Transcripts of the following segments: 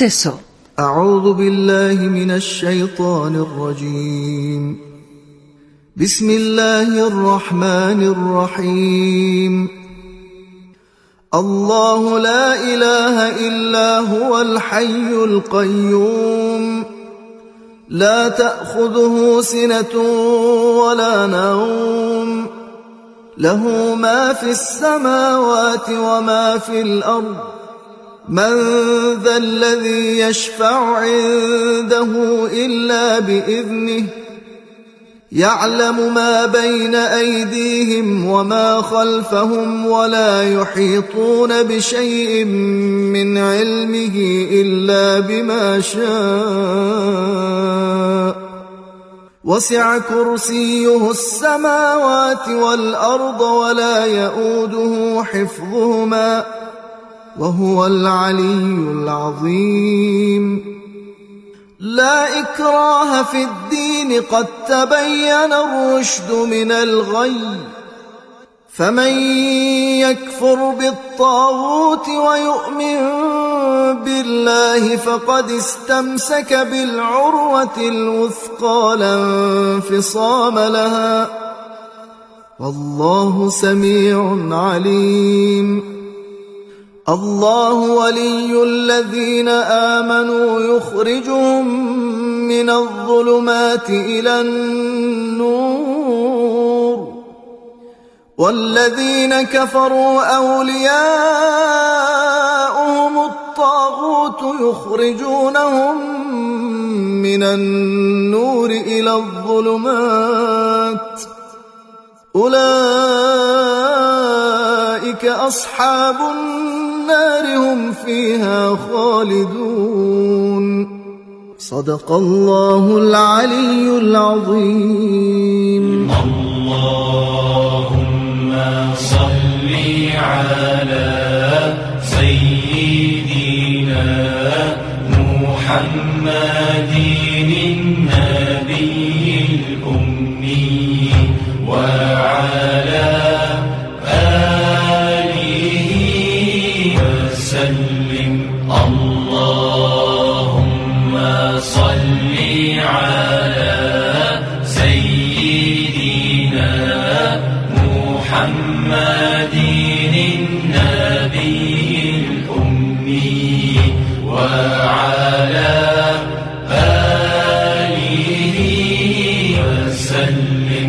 سرخط صبح. اعوذ بالله من الشیطان الرجیم. بسم الله الرحمن الرحیم. الله لا اله الا هو الحي القيوم لا تأخذه سنة ولا نوم له ما في السماوات وما في الأرض من ذا الذي يشفع عنده إلا بإذنه يعلم ما بين أيديهم وما خلفهم ولا يحيطون بشيء من علمه إلا بما شاء وسع كرسيه السماوات والأرض ولا يؤوده حفظهما وهو العلي العظيم. لا إكراه في الدين قد تبين الرشد من الغي فمن يكفر بالطاغوت ويؤمن بالله فقد استمسك بالعروة الوثقى لا انفصام لها والله سميع عليم. الله ولي الذين آمنوا يخرجهم من الظلمات إلى النور والذين كفروا أولياؤهم الطاغوت يخرجونهم من النور إلى الظلمات أولئك أصحاب النار هم فيها خالدون. صدق الله العلي العظيم. اللهم صل على سيدنا محمد النبي الأمي وعلى وسلم. اللهم صل على سيدنا محمد النبي الأمي وعلى آله وسلم.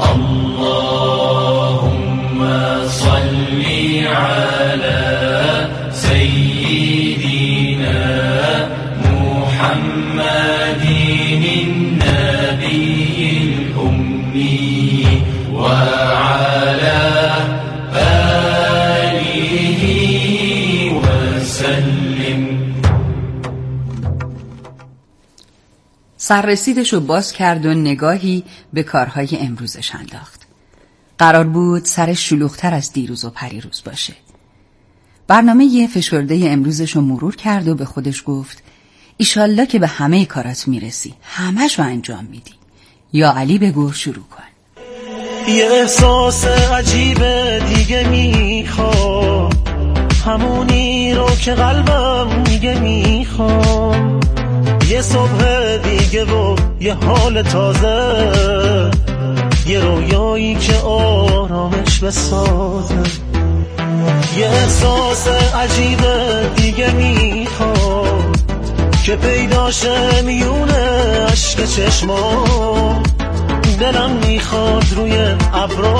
اللهم صل على سيدنا محمد النبي الأمي وعلى آله وسلم. سررسیدشو باز کرد و نگاهی به کارهای امروزش انداخت. قرار بود سرش شلوغ‌تر از دیروز و پریروز باشه. برنامه فشرده امروزشو مرور کرد و به خودش گفت ایشالله که به همه کارات میرسی، همه‌شو انجام میدی. یا علی بگو شروع کن. یه احساس عجیبه دیگه میخوام، همونی رو که قلبم میگه میخوام. یه صبح دیگه و یه حال تازه، یه رویایی که آرامش بسازه. یه احساس عجیبه دیگه میخوام که پیداشه میونه عشق چشمام. دلم میخواد روی ابرا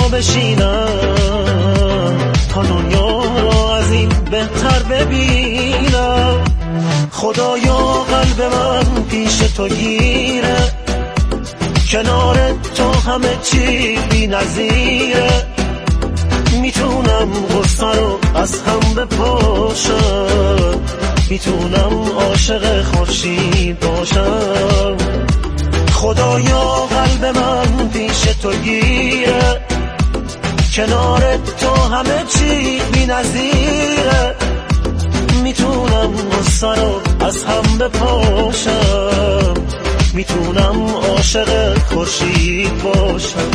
بشینم تا دنیا را از این بهتر ببینم. خدایا قلب من پیش تو گیره، کنار تو همه چی بی نظیره. میتونم غصه رو از هم بپاشم، میتونم عاشق خورشید باشم. خدایا قلب من پیش تو گیره، کنار تو همه چی بی نظیره. میتونم غصه رو از هم بپاشم، میتونم عاشق خورشید باشم.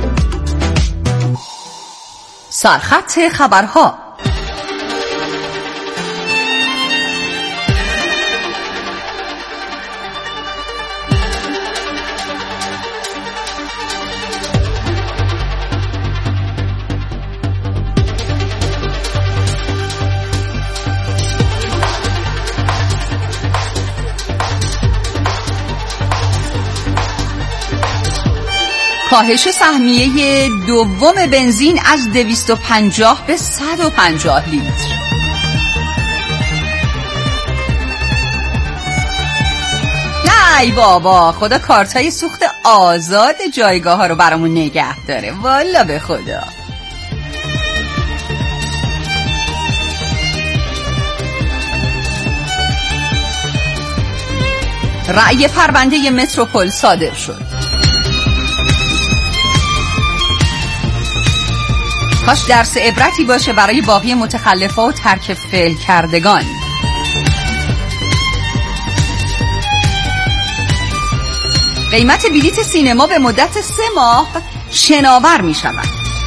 سرخط خبرها. کاهش سهمیه دوم بنزین از 250 به 150 لیتر. ای بابا، خدا کارتای سوخت آزاد جایگاه ها رو برامون نگه داره، والا به خدا. رأی پرونده متروپول صادر شد. کاش درس عبرتی باشه برای باقی متخلفا و ترک فعل کردگان. قیمت بلیت سینما به مدت 3 ماه شناور می شود.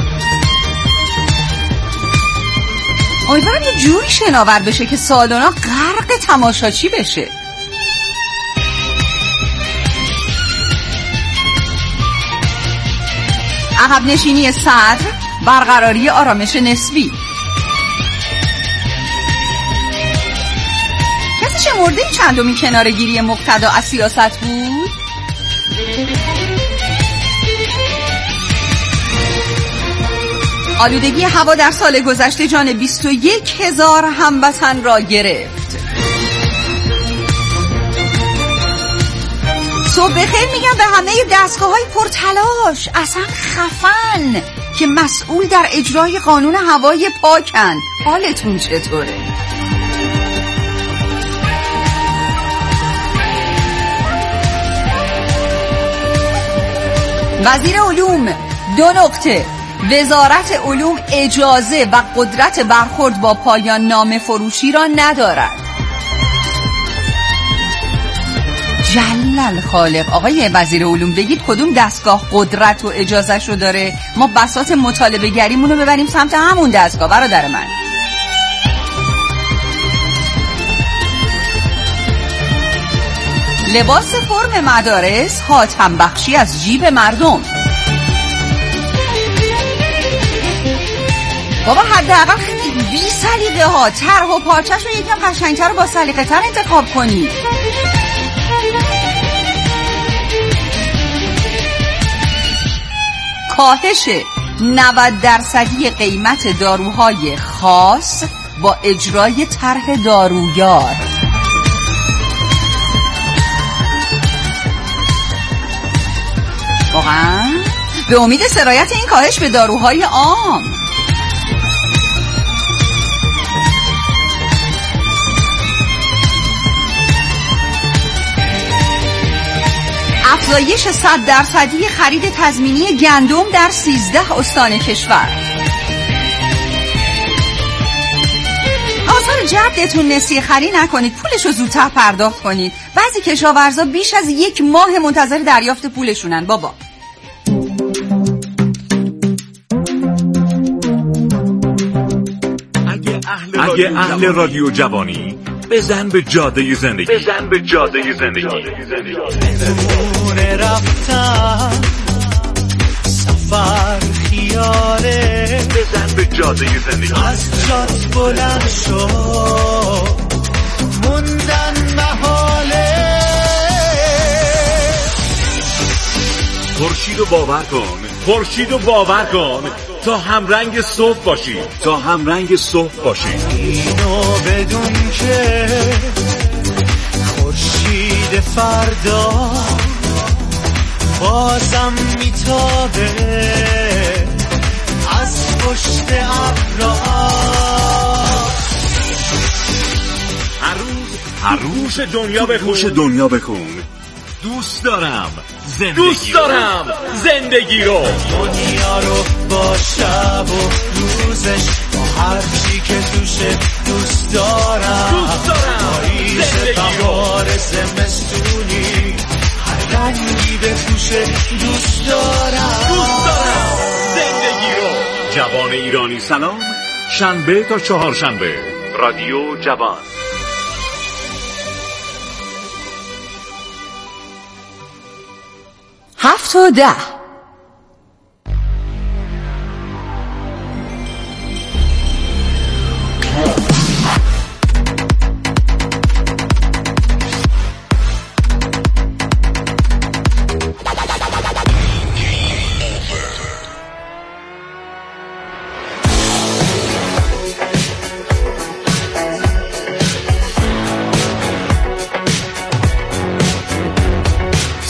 امیدوارم یه جوری شناور بشه که سالونا غرق تماشاچی بشه. عقب نشینی صدر، برقراری آرامش نسبی. کسی شمرده چندمی کناره‌گیری مقتدا از سیاست بود؟ آلودگی هوا در سال گذشته جان 21,000 هموطن را گرفت. صبح بخیر میگم به همه دستگاه‌های پرتلاش، اصلا خفن که مسئول در اجرای قانون هوای پاکن. حالتون چطوره؟ وزیر علوم 2 نکته: وزارت علوم اجازه و قدرت برخورد با پایان نامه فروشی را ندارد. جلل خالق. آقای وزیر علوم بگید کدوم دستگاه قدرت و اجازهش رو داره، ما بساط مطالبه گریمون رو ببریم سمت همون دستگاه. برادر من، لباس فرم مدارس حاتم بخشی از جیب مردم. بابا حداقل بی سلیقه ها طرح و پارچه‌ش رو یکم قشنگ‌تر و با سلیقه تر انتخاب کنید. کاهش 90% قیمت داروهای خاص با اجرای طرح دارویار. واقعا به امید سرایت این کاهش به داروهای عام. افزایش 100% خرید تضمینی گندم در 13 استان کشور. آثار جدتون نسیه خری نکنید، پولشو زودتر پرداخت کنید. بعضی کشاورزا بیش از 1 ماه منتظر دریافت پولشونن بابا. اگه اهل رادیو جوانی، بزن به جاده زندگی. خونه رفتن سفر خیاله، بزن به جاده زندگی. از جات بلند شو موندن محاله. خورشید رو باور کن تا همرنگ صبح باشی. اینو بدون که خورشید فردا بازم میتابه از پشت ابرها. هر روز گوش دنیا بکن. دوست دارم زندگی رو. دنیا رو با شب و روزش، با هر چی که توشه دوست دارم. پاییز، بهار، زمستونی، هر رنگی به توشه دوست دارم زندگی رو. جوان ایرانی سلام، شنبه تا چهارشنبه، رادیو جوان. 7 و 10.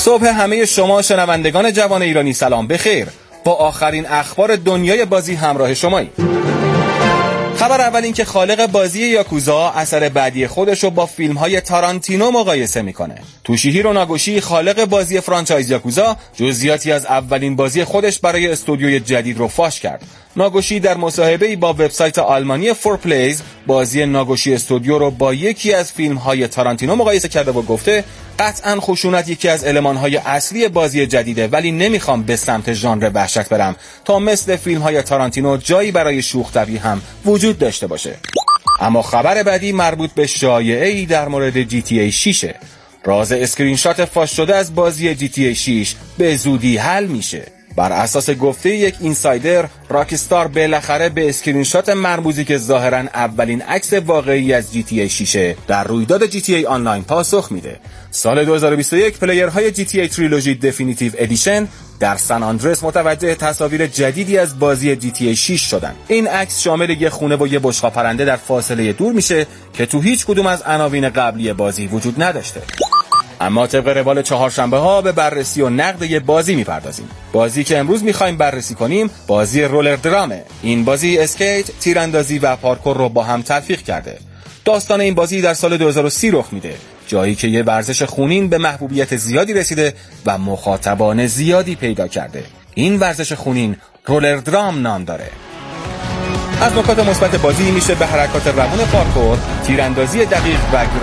صبح همه شما شنوندگان جوان ایرانی سلام بخیر. با آخرین اخبار دنیای بازی همراه شمایی. خبر اول این که خالق بازی یاکوزا اثر بعدی خودش رو با فیلم‌های تارانتینو مقایسه میکنه. توشیهیرو ناگوشی خالق بازی فرانچایز یاکوزا جزئیاتی از اولین بازی خودش برای استودیوی جدید رو فاش کرد. ناگوشی در مصاحبه‌ای با وبسایت آلمانی فور پلیز بازی ناگوشی استودیو رو با یکی از فیلم‌های تارانتینو مقایسه کرده و گفته قطعاً خشونت یکی از المان‌های اصلی بازی جدیده، ولی نمیخوام به سمت ژانر وحشت برم تا مثل فیلم‌های تارانتینو جایی برای شوخ‌طبعی هم وجود داشته باشه. اما خبر بعدی مربوط به شایعه‌ای در مورد GTA 6. راز اسکرین شات فاش شده از بازی GTA 6 به زودی حل میشه. بر اساس گفته یک اینسایدر، راکستار بالاخره به اسکرین شات مرموزی که ظاهراً اولین عکس واقعی از GTA 6 در رویداد GTA آنلاین پاسخ میده. سال 2021 پلیرهای GTA تریلوژی دفینیتیو ادیشن در سن آندرس متوجه تصاویر جدیدی از بازی GTA 6 شدن. این عکس شامل یه خونه و یه بشقاب پرنده در فاصله دور میشه که تو هیچ کدوم از عناوین قبلی بازی وجود نداشته. اما طبق روال چهارشنبه ها به بررسی و نقد یه بازی میپردازیم. بازی که امروز میخوایم بررسی کنیم بازی رولر درامه. این بازی اسکیت، تیراندازی و پارکور رو با هم تلفیق کرده. داستان این بازی در سال 2030 رخ میده، جایی که یه ورزش خونین به محبوبیت زیادی رسیده و مخاطبان زیادی پیدا کرده. این ورزش خونین رولر درام نام داره. از نکات مثبت بازی میشه به حرکات روون پارکور، تیراندازی دقیق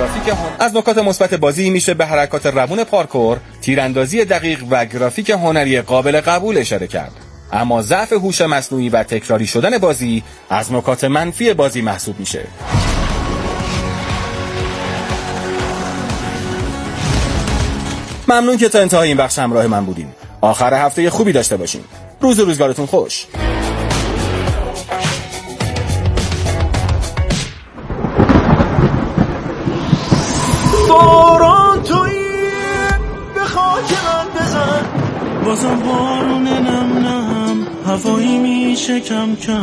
و گرافیک هنری قابل قبول اشاره کرد. اما ضعف هوش مصنوعی و تکراری شدن بازی از نکات منفی بازی محسوب میشه. ممنون که تا انتهای این بخش همراه من بودین. آخر هفته خوبی داشته باشین. روز و روزگارتون خوش. باران تویی به خاک من بزن، بازم بارون نم نم هوایی میشه کم کم.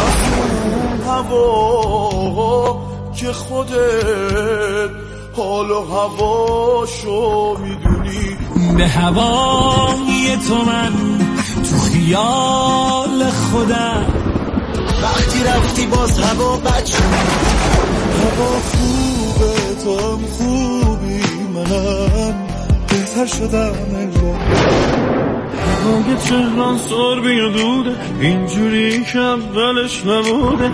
هوا که خودت حال و هواشو میدونی، به هوای تو من تو خیال خودم. وقتی رفتی باز هوا بد شد، هوا خوبه تو هم خوبی، منم بهتر شدم انگار. هوای تهران سر بیادوده اینجوری که اولش نبوده.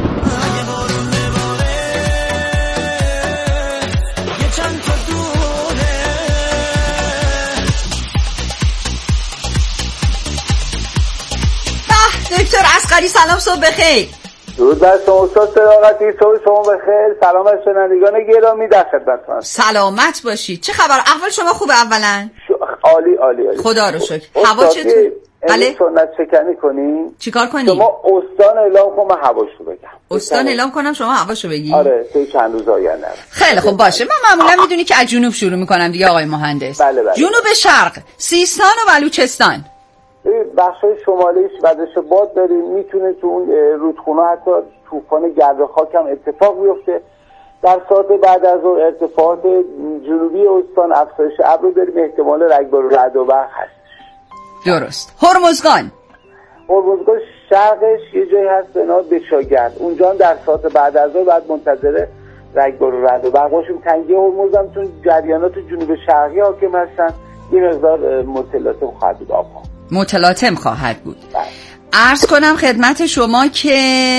دکتر اصغری سلام، صبح بخیر. درود بر شما استاد صداقتی، صبح شما بخیر. سلام از شنوندگان گرامی در خدمتتون. سلامت باشید. چه خبر؟ احوال شما خوبه اولا؟ عالی عالی عالی. خدا رو شکر. هوا چطور؟ بله. سنت شکنی کنین. چیکار کنیم؟ شما استان اعلام کن، من هواشو بگم. استان اعلام کنم شما هواشو بگی؟ آره، چند روز آینده. خیلی خوب باشه. من معمولا میدونی که از جنوب شروع میکنم دیگه آقای مهندس. بله بله. جنوب شرق، سیستان و بلوچستان. بخشای شمالیش وزش باد داریم، میتونه تو اون رودخونه حتی طوفان گرد و خاک هم اتفاق بیفته. در ساعت بعد از اون ارتفاعات جنوبی استان افزایش ابر داریم، احتمال رگبار و رعد و برق هست. درست. هرمزگان شرقش یه جایی هست به نام بشاگرد، اونجا هم در ساعت بعد از اون بعد منتظر رگبار و رعد و برق باشیم. تنگه هرمز هم چون جریانات جنوب شرقی حاکم هستن، یه مقدار متلاطم خواهد بود آبها. متلاطم خواهد بود. عرض کنم خدمت شما که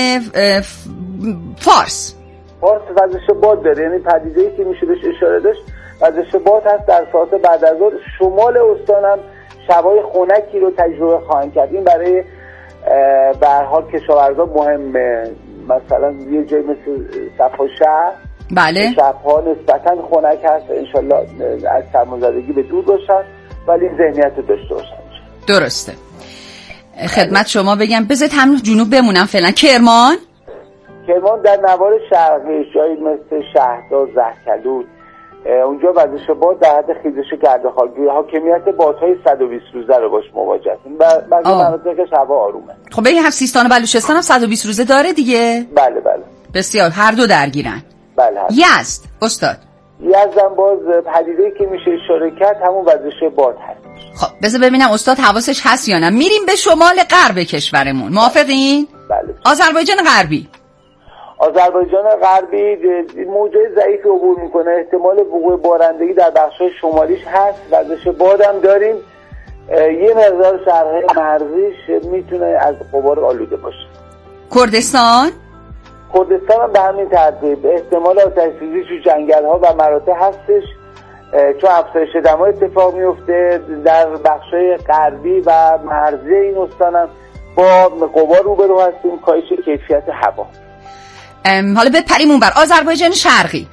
فارس وزش باد داره، یعنی پدیده‌ای که میشه بهش اشاره داشت وزش باد هست. در ساعت بعد از ظهر شمال استان هم شبای خنکی رو تجربه خواهند کرد. این برای به هر حال کشاورزا مهمه. مثلا یه جای مثل صفا شهر، بله، شبها نسبتاً خنک هست، انشالله از سرمازدگی به دور باشن ولی ذهنیت رو داشته باشن. درسته. خدمت شما بگم بذارید همون جنوب بمونم فعلا. کرمان در نوار شرقی جایی مثل شهردار، زهکلود، اونجا وزش باد در حد خیزش گرد و خاک، حاکمیت بادهای 120 روزه رو باش مواجه هستیم. بعضی مناطقش هوا آرومه. خب این هم سیستان و بلوچستان هم 120 روزه داره دیگه؟ بله بله. بسیار، هر دو درگیرن. بله. یزد استاد یزدان باز پدیده‌ای که میشه اشاره کرد همون وزش باد هست. خب بذار ببینم استاد حواسش هست یا نه. میریم به شمال غرب کشورمون، موافقین؟ بله. آذربایجان غربی. آذربایجان غربی موجه ضعیفی عبور میکنه، احتمال وقوع بارندگی در بخش‌های شمالیش هست، وزش باد هم داریم. یه مقدار شرح مرزیش میتونه از غبار آلوده باشه. کردستان هم به همین ترتیب احتمال آتش‌سوزی تو جنگل‌ها و مراتع هستش، چون افزایش دما اتفاق میفته در بخش‌های غربی و مرزی این استان هم با غبار روبرو هستیم، کاهش کیفیت هوا. حالا بپریم اونور. آذربایجان شرقی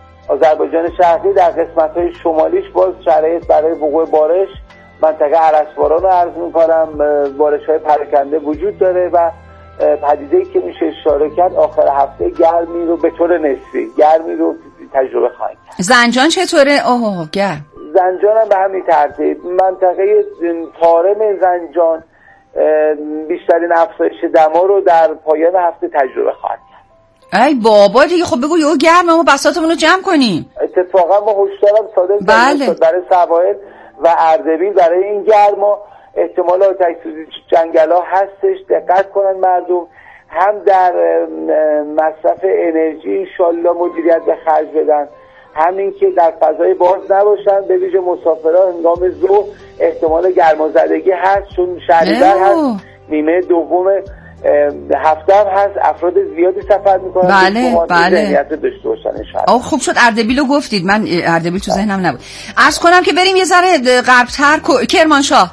در قسمت‌های شمالیش باز شرایط برای وقوع بارش، منطقه عرسواران رو عرض می‌کنم، بارش‌های پراکنده وجود داره و پدیده‌ای که میشه اشاره کرد آخر هفته گرمی رو به طور نسبی گرمی رو تجربه خواهیم کرد. زنجان چطوره؟ گرم. زنجان هم به همین ترتیب، منطقه طارم زنجان بیشترین افزایش دما رو در پایان هفته تجربه خواهد کرد. ای بابا دیگه، خب بگو یهو گرمه ما بساطمون رو جمع کنیم. اتفاقا ما هشدارم صادر کردیم برای سواحل و اردبیل برای این گرما احتمال آتش‌سوزی جنگل‌ها هستش، دقت کنن مردم، هم در مصرف انرژی انشالله مدیریت به خرج بدن، همین که در فضای باز نباشن، به ویژه مسافران هنگام ظهر احتمال گرمازدگی هست، چون شهریور هست، نیمه دوم هفته هم هست، افراد زیادی سفر میکنن. بله داشته باشن انشالله. خوب شد اردبیلو گفتید، من اردبیل تو ذهنم نبود. عرض کنم که بریم یه ذره غرب‌تر. کرمانشاه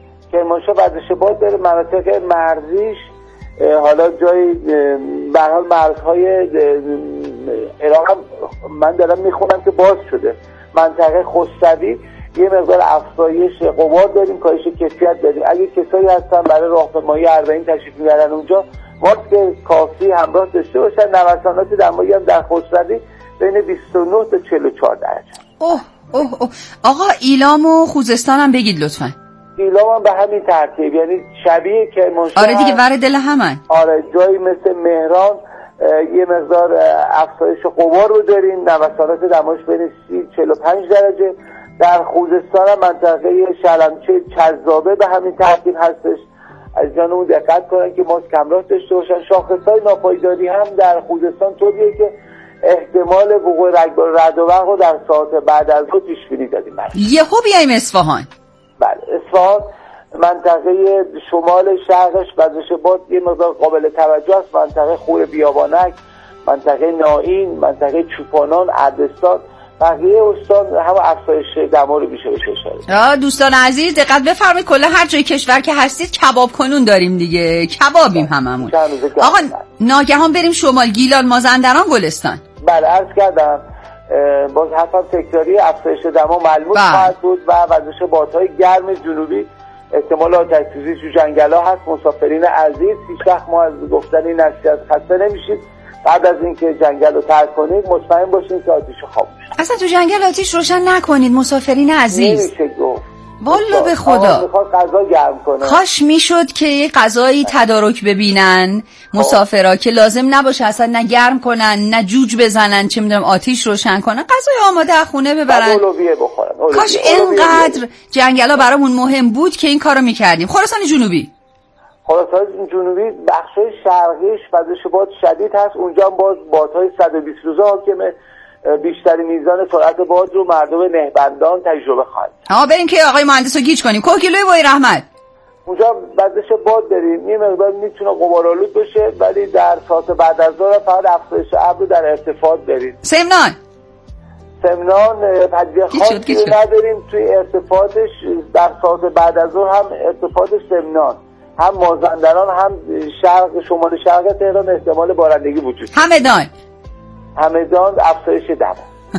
وزش باد داره، مناطق مرزیش حالا جای به هر حال مرزهای عراق هم من دارم میخونم که باز شده. منطقه خسروی یه مقدار افزایش غبار داریم، کاهش کیفیت داریم. اگه کسایی هستن برای راهپیمایی 40 تشریف میبرن اونجا، ماسک کافی همراه داشته باشن. نوسانات دمایی هم در خسروی بین 29 تا 44 درجه. آقا ایلام و خوزستان هم بگید لطفاً. ایلام هم به همین ترتیب، یعنی شبیه کرمانشاه. آره دیگه، ور دل همن. آره، جایی مثل مهران یه مقدار افزایش غبار رو داریم، نوسانات دماش بین 30-45 درجه. در خوزستان هم منطقه شلمچه چذابه به همین ترتیب هستش، از جانمون دقت کنن که ماسک همراه داشته باشن. شاخص‌های ناپایداری هم در خوزستان طوریه که احتمال وقوع رعد و برق رو در ساعات بعد از ظهر پیش بینی دادیم. یهو بیایم اصفهان. بله، اصفهان منطقه شمال شرقش وزش باد یه مقدار قابل توجه است. منطقه خور بیابانک، منطقه نائین، منطقه چوپانان، اردستان، بقیه استان هم افزایش دما رو میشه بشه. دوستان عزیز دقت بفرمایید، کلا هر جای کشور که هستید کباب کنون داریم دیگه، کبابیم هممون. آقا ناگهان بریم شمال، گیلان، مازندران، گلستان. بله عرض کردم، باز حرفم تکراری، افزایش دما ملموس خواهد بود و وزش بادهای گرم جنوبی، احتمال آتش‌سوزی تو جنگل‌ها هست. مسافرین عزیز، هیچ وقت ما از گفتن این نصیحت خسته نمیشید. بعد از اینکه جنگل رو ترک کنید مطمئن باشید که آتیش خاموش. اصلا تو جنگل آتیش روشن نکنید مسافرین عزیز. نمیشه گفت. والا به خدا میخواد غذا گرم کنه. کاش میشد که یه غذایی تدارک ببینن مسافرا که لازم نباشه اصلا نه گرم کنن نه جوج بزنن، چه میدونم آتیش روشن کنن، غذای آماده از خونه ببرن، اولویه بخورن. کاش اینقدر جنگلا برامون مهم بود که این کارو میکردیم. خراسان جنوبی بخشای شرقیش وزش باد شدید هست، اونجا هم باز بادهای 120 روزه حاکمه. بیشتری میزان سرعت باد رو مردم نهبندان تجربه خواهند. بریم که آقای مهندس رو گیج کنیم. کوهگیلوی وای رحمت اونجا وزش باد داریم، یه مقدار میتونه غبارآلود بشه، ولی در ساعت بعد از ظهر فقط افزایش ابر در ارتفاعات داریم. سمنان پدیده خاصی نداریم توی ارتفاعاتش. در ساعت بعد از ظهر هم ارتفاعاتش سمنان، هم مازندران، هم شمال شرق تهران احتمال بارندگی وجود. همدان افزایش دما.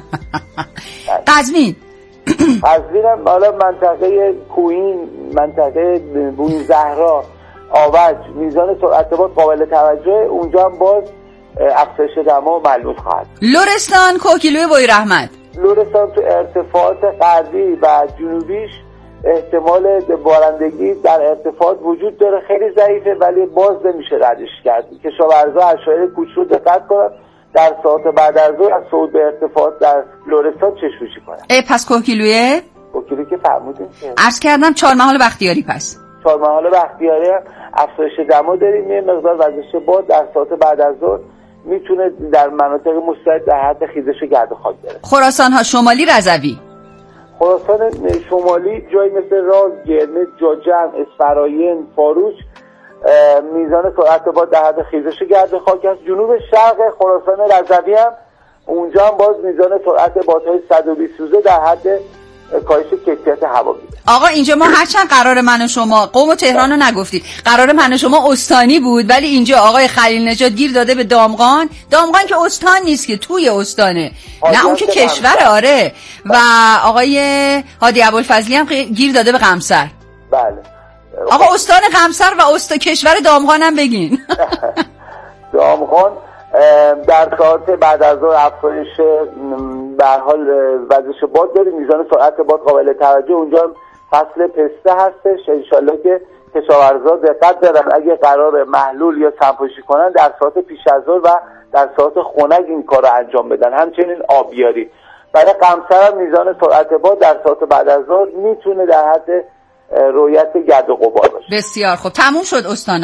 قزوین هم حالا منطقه کوهین، منطقه بوی زهرا، آوج، میزان سرعت باد قابل توجه، اونجا هم باز افزایش دما ملموس خواهد. لرستان کوهگیلوی وای رحمت. لرستان تو ارتفاعات غربی و جنوبیش احتمال بارندگی در ارتفاعات وجود داره، خیلی ضعیفه ولی باز نمیشه ردش کرد. کشاورزا اشایر کوچولو دقت کنن، در ساعت بعد از ظهر از صعود به ارتفاعات در لرستان چشم‌پوشی کنن. پس کوهگیلویه؟ کوهگیلویه که فرمودین که عرض کردم 4 محال بختیاری. پس 4 محال بختیاری افزایش دما داریم. یه مقدار وزش باد در ساعت بعد از ظهر میتونه در مناطق مستعد در حد خیزش گرد و خاک برسه. خراسان ها شمالی رضوی. خراسان شمالی جایی مثل راز، گرمه، جاجم، اسفراین، فاروج میزان سرعت باد در حد خیزش گرد و خاک است. جنوب شرق خراسان رضوی هم اونجا هم باز میزان سرعت بادهای 120 روزه در حد کاهش کیفیت هوا میده. آقا اینجا ما هرچند قرار من و شما قم و تهران رو نگفتید، قرار من و شما استانی بود، ولی اینجا آقای خلیل نژاد گیر داده به دامغان که استان نیست که توی استانه، نه اون که کشور. آره. و آقای هادی ابوالفضلی هم گیر داده به قمصر. بله. آقا استان قمصر و کشور دامغان هم بگین. دامغان در ساعت بعد از ظهر افزایش به هر حال وزش باد داریم. میزان سرعت باد قابل توجه. اونجا فصل پسته هستش. انشالله که کشاورزا دقت دارن اگه قرار محلول یا سمپوشی کنن در ساعت پیش از ظهر و در ساعت خنک این کار رو انجام بدن. همچنین آبیاری. برای قمصر هم میزان سرعت باد در ساعت بعد از ظهر میتونه در حد رویت گرد و غبار باشه. بسیار خوب. تموم شد استاد.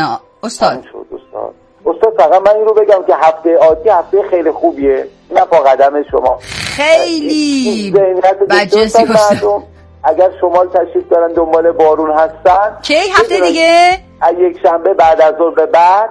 استاد فقط من این رو بگم که هفته آتی هفته خیلی خوبیه. نه پا قدم شما خیلی بجنسی مردم اگر شمال تشریف دارن دنبال بارون هستن کی هفته دیگه؟ یک شنبه بعد از ظهر به بعد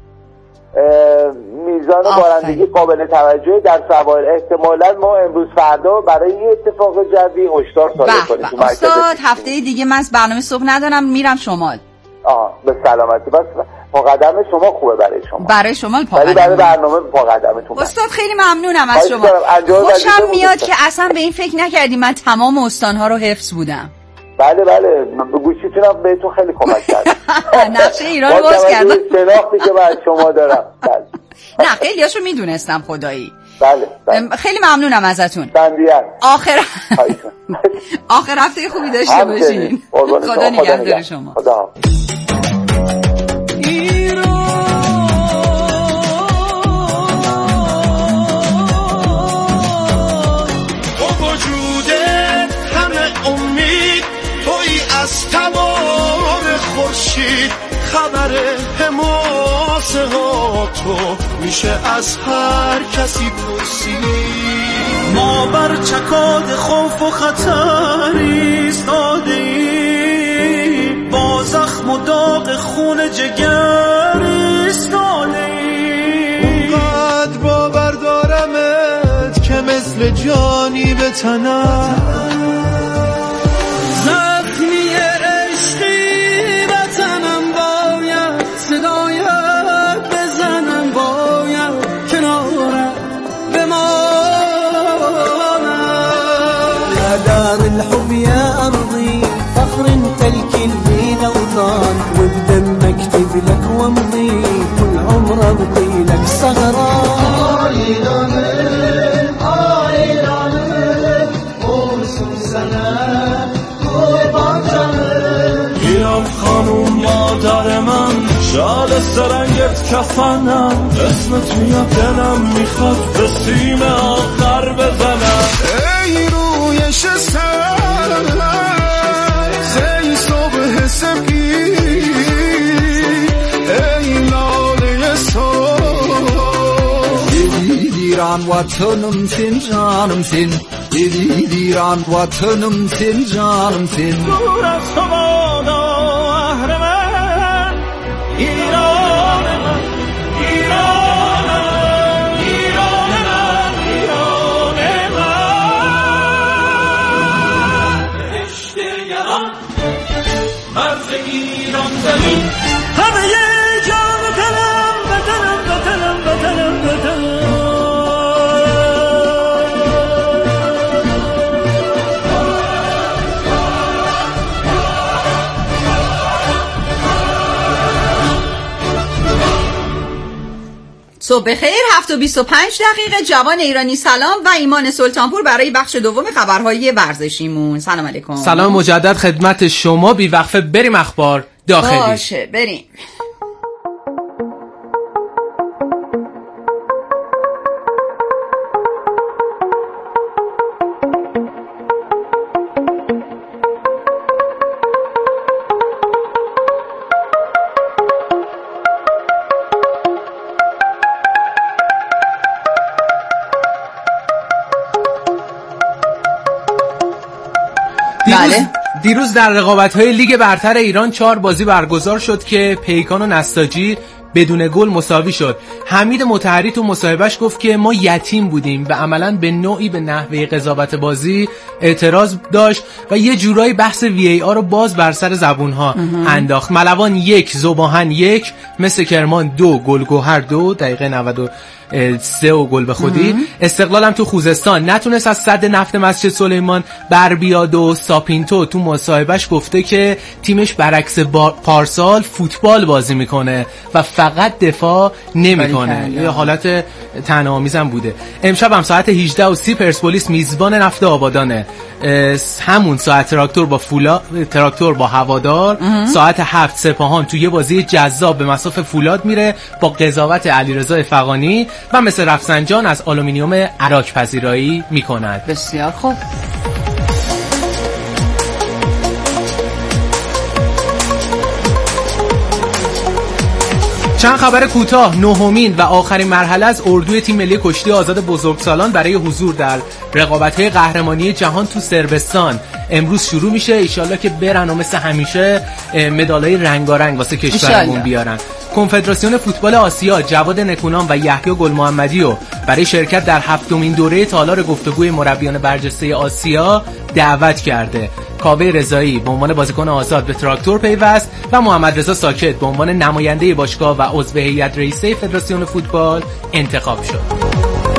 میزان بارندگی قابل توجهی در سواحل. احتمالاً ما امروز فردا برای این اتفاق جوی هشدار صادر کنیم. استاد هفته دیگه من برنامه صبح ندارم، میرم شمال. به سلامتی. بس پا قدم شما خوبه برای شما. برای شما پا قدم. برای برنامه پا قدمتون. استاد خیلی ممنونم از شما. خوشم میاد که اصلا به این فکر نکردی من تمام استان‌ها رو حفظ بودم. بله گوشیتونم بهتون خیلی کمک کرد. نقشه ایران رو باز کردم. شناختی که من شما دارم. بله. نه خیلیاشو میدونستم خدایی. بله. خیلی ممنونم ازتون. بندیان. آخر هفته خوبی داشته باشین. خدا نگهدار شما. خدا. از تمام خورشید خبر حماسه ها تو میشه از هر کسی پرسید. ما بر چکاد خوف و خطر ایستادیم، با زخم و داغ خون جگر ایستادیم. قد باور دارمت که مثل جانی به تنم، الحب يا أرضي فخر تلك بين أوطان، وبدم اكتب لك وامضي كل عمر ابقي لك سهران. اینم خانوم مادر من، شال سرنگت کفنم، اسمت میاد دلم میخواد به سیم آخر بزنم. ای روی شسر، ای صبح سپی، ای لاله صبح. دیدیران وطنم سن جانم سن، دیدیران وطنم سن جانم سن. دور از تو بادا اهرمن، ایران من، ایران من، ایران من، ایران من. بهشت یران، مرز ایران زمین، همه جان دلم وطنم وطنم وطنم وطنم. صبح بخیر. 7:25 جوان ایرانی سلام و ایمان سلطانپور برای بخش دوم خبرهای ورزشیمون. سلام علیکم. سلام مجدد خدمت شما. بی وقفه بریم اخبار داخلی. باشه بریم. دیروز در رقابت‌های لیگ برتر ایران 4 بازی برگزار شد که پیکان و نساجی بدون گل مساوی شد. حمید مطهری تو مصاحبهش گفت که ما یتیم بودیم و عملاً به نوعی به نحوه قضاوت بازی اعتراض داشت و یه جورایی بحث VAR رو باز بر سر زبونها انداخت. ملوان 1 ذوباهن 1 مثل کرمان 2 گلگهر 2 دقیقه 93 و گل به خودی. استقلال هم تو خوزستان نتونست از سد نفت مسجد سلیمان بر بیاد و ساپینتو تو مصاحبهش گفته که تیمش برعکس پارسال فوتبال بازی میکنه و فقط دفاع نمیکنه. یه حالت طعنه‌آمیز هم بوده. امشب هم ساعت 18:30 پرسپولیس میزبان نفت آبادانه. همون ساعت تراکتور با هوادار. ساعت 7 سپاهان تو یه بازی جذاب به مصاف فولاد میره با قضاوت علیرضا افغانی و مثل رفسنجان از آلومینیوم عراق پذیرایی میکند. بسیار خوب. چند خبر کوتاه. 9مین و آخرین مرحله از اردوی تیم ملی کشتی آزاد بزرگسالان برای حضور در رقابت‌های قهرمانی جهان تو صربستان امروز شروع میشه. ایشالله که برن و مثل همیشه مدالای رنگارنگ واسه کشورمون بیارن. کنفدراسیون فوتبال آسیا جواد نکونام و یحیی گل محمدی رو برای شرکت در 7مین دوره تالار گفتگوی مربیان برجسته آسیا دعوت کرده. کاوه رضایی به عنوان بازیکن آزاد به تراکتور پیوست و محمد رضا ساکت به عنوان نماینده باشگاه و عضو هیئت رئیسه فدراسیون فوتبال انتخاب شد.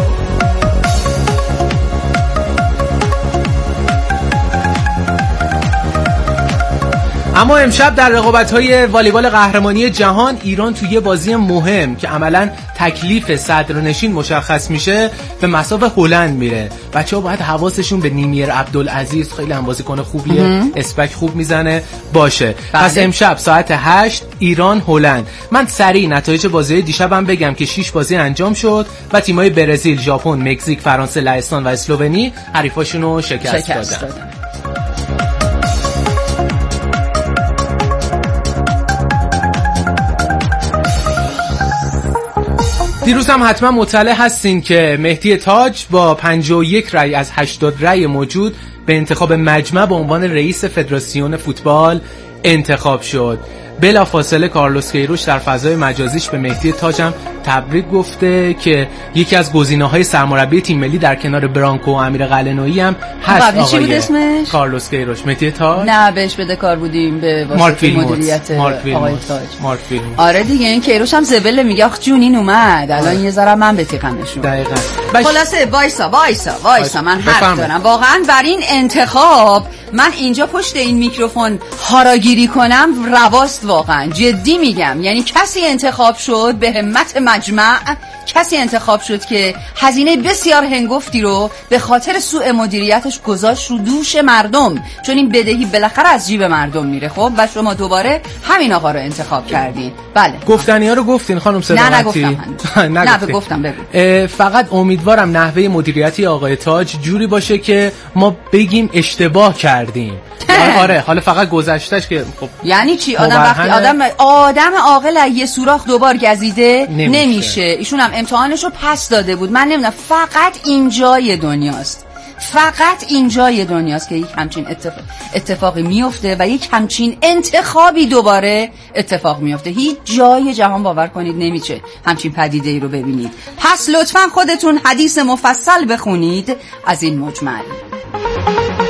اما امشب در رقابت‌های والیبال قهرمانی جهان ایران توی یه بازی مهم که عملاً تکلیف صدرنشین مشخص میشه به مصاف هلند میره. بچه‌ها باید حواسشون به نیمیر عبدالعزیز، خیلی هم بازیکن خوبیه، اسپک خوب میزنه باشه. پس امشب ساعت 8 ایران هلند. من سریع نتایج بازی دیشبم بگم که 6 بازی انجام شد و تیم‌های برزیل، ژاپن، مکزیک، فرانسه، لهستان و اسلوونی حریفاشون رو شکست دادن. دیروز هم حتما مطلع هستین که مهدی تاج با 51 رأی از 80 رأی موجود به انتخاب مجمع به عنوان رئیس فدراسیون فوتبال انتخاب شد. بلافاصله کارلوس کیروش در فضای مجازیش به مهدی تاج هم تبریک گفته که یکی از گزینه‌های سرمربی تیم ملی در کنار برانکو و امیر قلعه‌نویی هم هست. چی بود اسمش؟ کارلوس کیروش. مهدی تاج نه بهش بده کار بودیم به واسطه مدیریت آقای تاج. آره دیگه این کیروش هم زبله میگه آخ جون این اومد الان یه ذره من بتیقمشون. دقیقاً. خلاصه وایسا من حرف دارم. واقعا بر این انتخاب من اینجا پشت این میکروفون هاراگیری کنم رواست. واقعا جدی میگم. یعنی کسی انتخاب شد به همت مجمع، کسی انتخاب شد که هزینه بسیار هنگفتی رو به خاطر سوء مدیریتش گذاشت رو دوش مردم، چون این بدهی بالاخره از جیب مردم میره. خب و شما دوباره همین آقا رو انتخاب کردین. بله گفتنی ها رو گفتین خانم صداقتی. نه گفتم بگو. فقط امیدوارم نحوه مدیریتی آقای تاج جوری باشه که ما بگیم اشتباه کردیم. آره حالا فقط گذشتهش که خب یعنی چی؟ آدم عاقل یه سوراخ دوبار گزیده نمیشه. ایشون هم امتحانشو پس داده بود. من نمیدونم فقط اینجای دنیاست که یک همچین اتفاقی میفته و یک همچین انتخابی دوباره اتفاق میفته. هیچ جای جهان باور کنید نمیشه همچین پدیده ای رو ببینید. پس لطفاً خودتون حدیث مفصل بخونید از این مجمل.